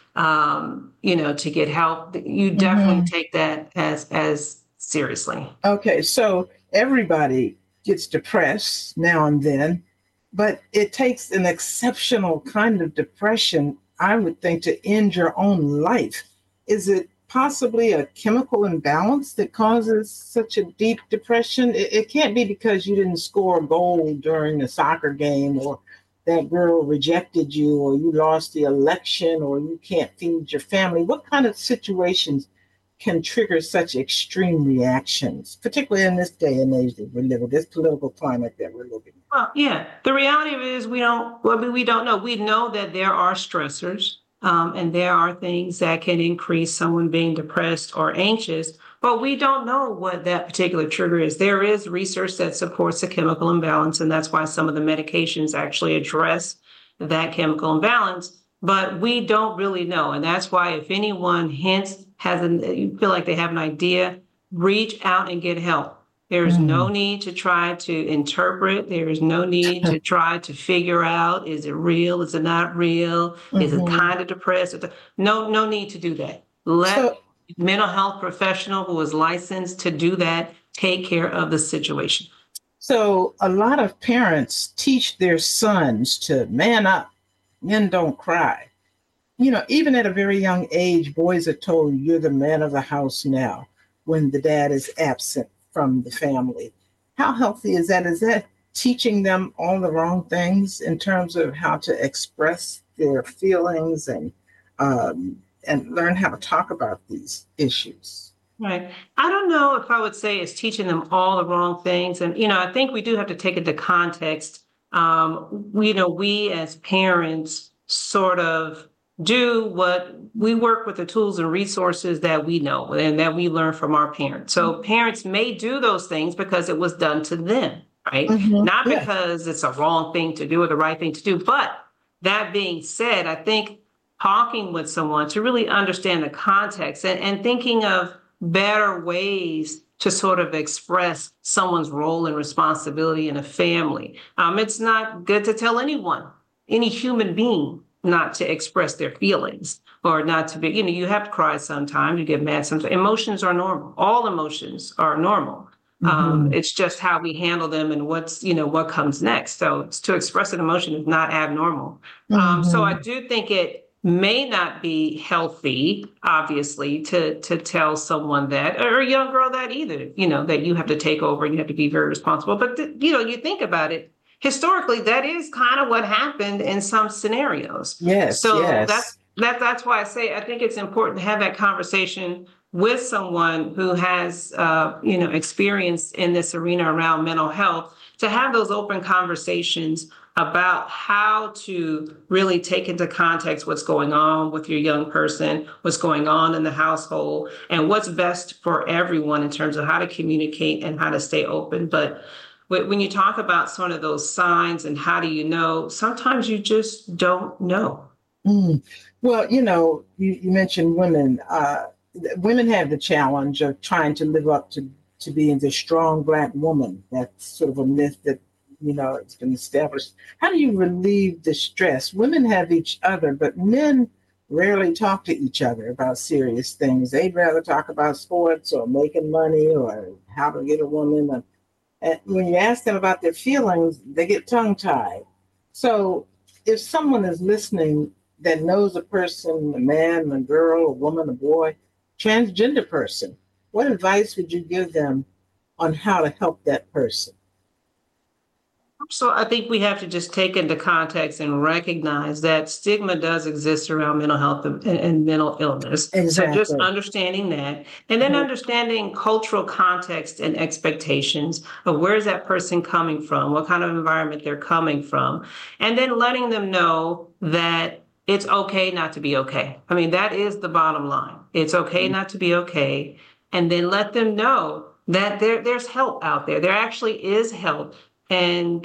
Speaker 10: to get help. You definitely take that as seriously.
Speaker 3: Okay, so everybody gets depressed now and then, but it takes an exceptional kind of depression, I would think, to end your own life. Is it possibly a chemical imbalance that causes such a deep depression? It can't be because you didn't score a goal during a soccer game, or that girl rejected you, or you lost the election, or you can't feed your family. What kind of situations can trigger such extreme reactions, particularly in this day and age that we're living, this political climate that we're living in?
Speaker 10: Well, yeah. The reality of it is we don't know. We know that there are stressors and there are things that can increase someone being depressed or anxious, but we don't know what that particular trigger is. There is research that supports a chemical imbalance, and that's why some of the medications actually address that chemical imbalance, but we don't really know. And that's why if anyone you feel like they have an idea, reach out and get help. There is no need to try to interpret. There is no need to try to figure out, is it real? Is it not real? Is it kind of depressed? No need to do that. Let mental health professional who is licensed to do that take care of the situation.
Speaker 3: So a lot of parents teach their sons to man up, men don't cry. Even at a very young age, boys are told you're the man of the house now when the dad is absent from the family. How healthy is that? Is that teaching them all the wrong things in terms of how to express their feelings and learn how to talk about these issues?
Speaker 10: Right. I don't know if I would say it's teaching them all the wrong things. And, I think we do have to take into context. We as parents sort of do what we work with, the tools and resources that we know and that we learn from our parents. So parents may do those things because it was done to them, right? Not because it's a wrong thing to do or the right thing to do. But that being said, I think talking with someone to really understand the context and thinking of better ways to sort of express someone's role and responsibility in a family. It's not good to tell anyone, any human being, not to express their feelings or not to be, you have to cry sometimes, you get mad sometimes. Emotions are normal. All emotions are normal. It's just how we handle them and what comes next. So to express an emotion is not abnormal. So I do think it may not be healthy, obviously, to tell someone that, or a young girl that either, that you have to take over and you have to be very responsible. But, you think about it, historically, that is kind of what happened in some scenarios.
Speaker 3: Yes.
Speaker 10: So
Speaker 3: yes.
Speaker 10: that's why I say I think it's important to have that conversation with someone who has, experience in this arena around mental health, to have those open conversations about how to really take into context what's going on with your young person, what's going on in the household, and what's best for everyone in terms of how to communicate and how to stay open. But when you talk about sort of those signs and how do you know, sometimes you just don't know.
Speaker 3: Well, you mentioned women. Women have the challenge of trying to live up to being the strong Black woman. That's sort of a myth that, it's been established. How do you relieve the stress? Women have each other, but men rarely talk to each other about serious things. They'd rather talk about sports or making money or how to get a woman. And when you ask them about their feelings, they get tongue-tied. So if someone is listening that knows a person, a man, a girl, a woman, a boy, transgender person, what advice would you give them on how to help that person?
Speaker 10: So I think we have to just take into context and recognize that stigma does exist around mental health and mental illness.
Speaker 3: Exactly.
Speaker 10: So just understanding that, and then understanding cultural context and expectations of where is that person coming from, what kind of environment they're coming from, and then letting them know that it's okay not to be okay. I mean, that is the bottom line. It's okay not to be okay. And then let them know that there's help out there. There actually is help. And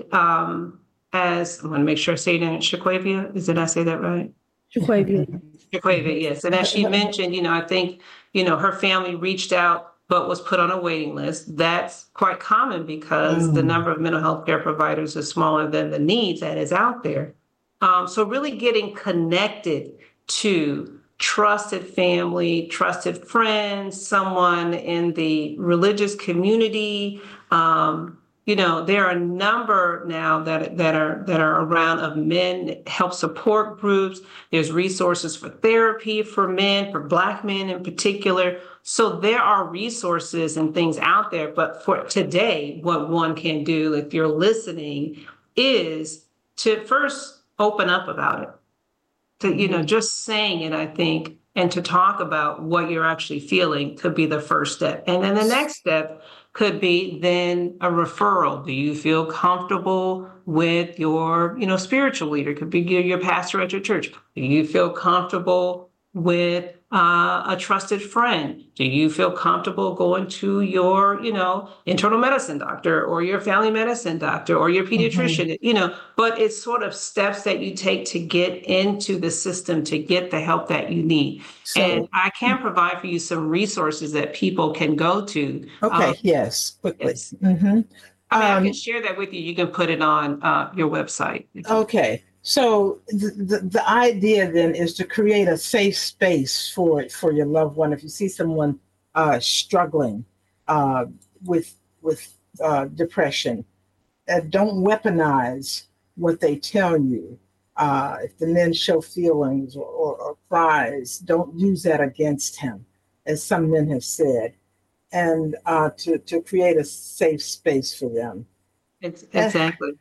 Speaker 10: as I want to make sure I say that, Shaquavia, did I say that right? Shaquavia, yes. And as she mentioned, I think, her family reached out, but was put on a waiting list. That's quite common because the number of mental health care providers is smaller than the needs that is out there. So really getting connected to trusted family, trusted friends, someone in the religious community. There are a number now that are around of men help support groups. There's resources for therapy for men, for Black men in particular. So there are resources and things out there. But for today, what one can do if you're listening is to first open up about it. To, just saying it, I think, and to talk about what you're actually feeling could be the first step. And then the next step could be then a referral. Do you feel comfortable with your, spiritual leader? Could be your pastor at your church. Do you feel comfortable with a trusted friend? Do you feel comfortable going to your, internal medicine doctor or your family medicine doctor or your pediatrician? But it's sort of steps that you take to get into the system to get the help that you need. And I can provide for you some resources that people can go to.
Speaker 3: Okay. Yes. Quickly.
Speaker 10: Yes. I can share that with you. You can put it on your website. Okay.
Speaker 3: So the idea then is to create a safe space for your loved one. If you see someone struggling with depression, don't weaponize what they tell you. If the men show feelings or cries, don't use that against him, as some men have said, and to create a safe space for them.
Speaker 10: Exactly.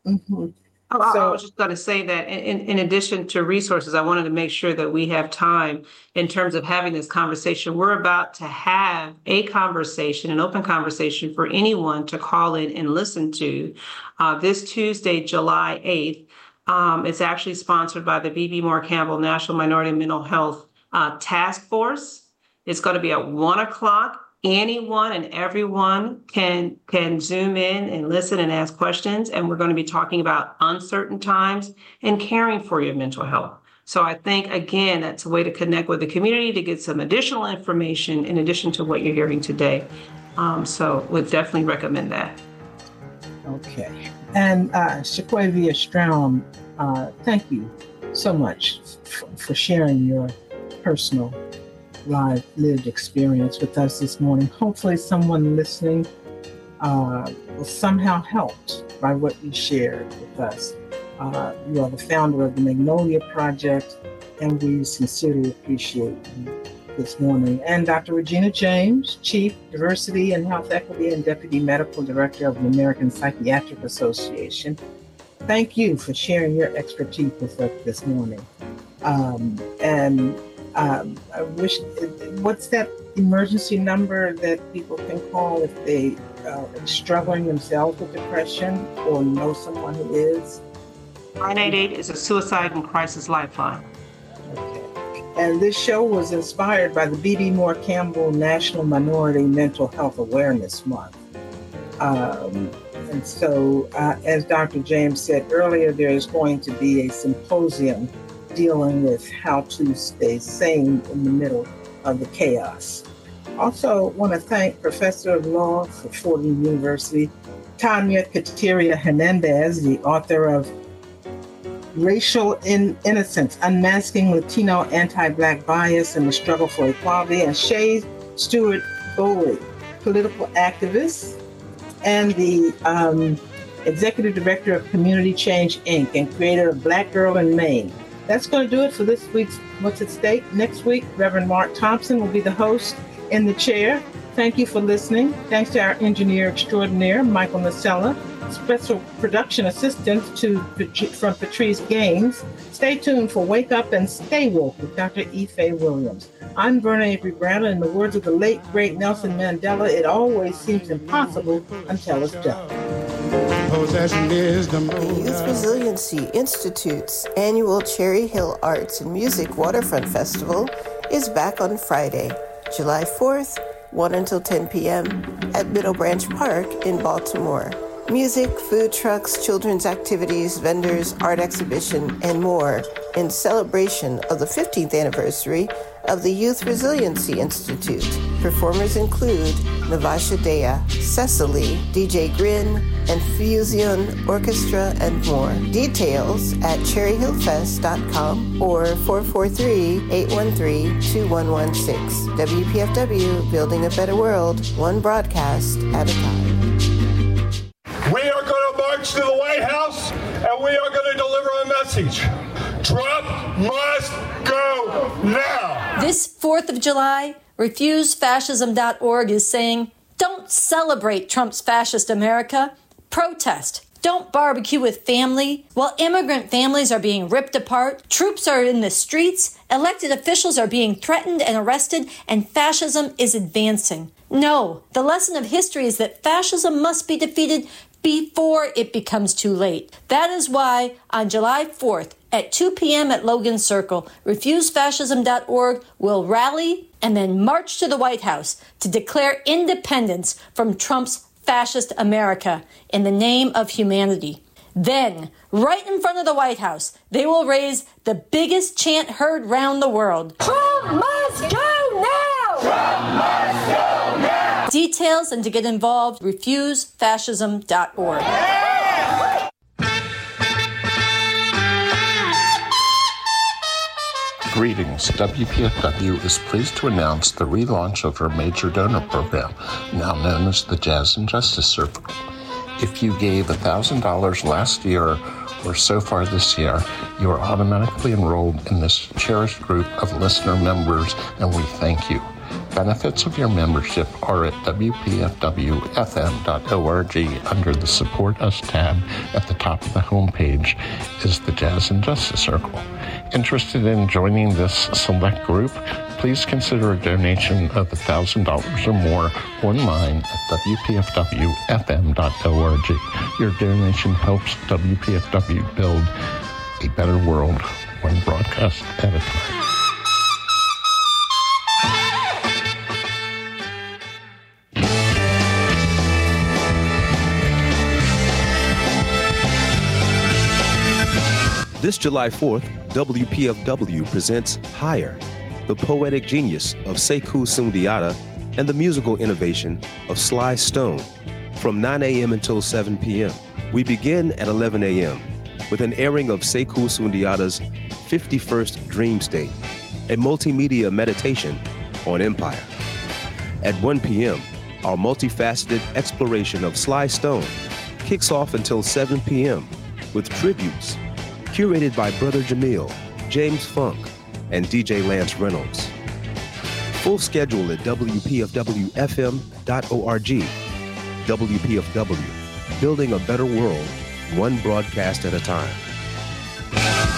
Speaker 10: I was just going to say that in addition to resources, I wanted to make sure that we have time in terms of having this conversation. We're about to have a conversation, an open conversation for anyone to call in and listen to this Tuesday, July 8th. It's actually sponsored by the B.B. Moore Campbell National Minority Mental Health Task Force. It's going to be at 1:00. Anyone and everyone can Zoom in and listen and ask questions. And we're going to be talking about uncertain times and caring for your mental health. So I think, again, that's a way to connect with the community, to get some additional information in addition to what you're hearing today. So would definitely recommend that.
Speaker 3: Okay. And Shaquavia Strom, thank you so much for sharing your personal lived experience with us this morning. Hopefully someone listening was somehow helped by what you shared with us. You are the founder of the Magnolia Project, and we sincerely appreciate you this morning. And Dr. Regina James, Chief Diversity and Health Equity and Deputy Medical Director of the American Psychiatric Association. Thank you for sharing your expertise with us this morning. I wish, what's that emergency number that people can call if they are struggling themselves with depression or know someone who is?
Speaker 10: 988 is a suicide and crisis lifeline.
Speaker 3: Okay. And this show was inspired by the B.B. Moore Campbell National Minority Mental Health Awareness Month. And so, as Dr. James said earlier, there is going to be a symposium dealing with how to stay sane in the middle of the chaos. Also want to thank Professor of Law for Fordham University, Tanya Kateria Hernandez, the author of Racial Innocence, Unmasking Latino Anti-Black Bias and the Struggle for Equality, and Shay Stewart Bowley, political activist, and the Executive Director of Community Change, Inc., and creator of Black Girl in Maine. That's going to do it for this week's What's at Stake. Next week, Reverend Mark Thompson will be the host in the chair. Thank you for listening. Thanks to our engineer extraordinaire, Michael Nacella. Special production assistant from Patrice Gaines. Stay tuned for Wake Up and Stay Woke with Dr. Ife Williams. I'm Verna Avery Brown, and in the words of the late, great Nelson Mandela, it always seems impossible until it's done.
Speaker 1: The Youth Resiliency Institute's annual Cherry Hill Arts and Music Waterfront Festival is back on Friday, July 4th, 1 until 10 p.m. at Middle Branch Park in Baltimore. Music, food trucks, children's activities, vendors, art exhibition, and more in celebration of the 15th anniversary of the Youth Resiliency Institute. Performers include Navasha Dea, Cecily, DJ Grin, and Fusion Orchestra, and more. Details at cherryhillfest.com or 443-813-2116. WPFW, building a better world, one broadcast at a time.
Speaker 12: We are going to march to the White House, and we are going to deliver a message. Trump must go now.
Speaker 13: This 4th of July, RefuseFascism.org is saying, don't celebrate Trump's fascist America. Protest. Don't barbecue with family. While immigrant families are being ripped apart, troops are in the streets, elected officials are being threatened and arrested, and fascism is advancing. No, the lesson of history is that fascism must be defeated before it becomes too late. That is why on July 4th at 2 p.m. at Logan Circle, RefuseFascism.org will rally and then march to the White House to declare independence from Trump's fascist America in the name of humanity. Then, right in front of the White House, they will raise the biggest chant heard round the world. Trump must go now! Trump must go now! Details and to get involved, RefuseFascism.org.
Speaker 14: Greetings. WPFW is pleased to announce the relaunch of our major donor program, now known as the Jazz and Justice Circle. If you gave $1,000 last year or so far this year, you are automatically enrolled in this cherished group of listener members, and we thank you. Benefits of your membership are at WPFWFM.org. Under the Support Us tab at the top of the homepage is the Jazz and Justice Circle. Interested in joining this select group? Please consider a donation of $1,000 or more online at WPFWFM.org. Your donation helps WPFW build a better world, one broadcast at a time.
Speaker 15: This July 4th, WPFW presents Higher, the poetic genius of Sekou Sundiata and the musical innovation of Sly Stone from 9 a.m. until 7 p.m. We begin at 11 a.m. with an airing of Sekou Sundiata's 51st Dream State, a multimedia meditation on empire. At 1 p.m., our multifaceted exploration of Sly Stone kicks off until 7 p.m. with tributes curated by Brother Jamil, James Funk, and DJ Lance Reynolds. Full schedule at WPFWFM.org. WPFW, building a better world, one broadcast at a time.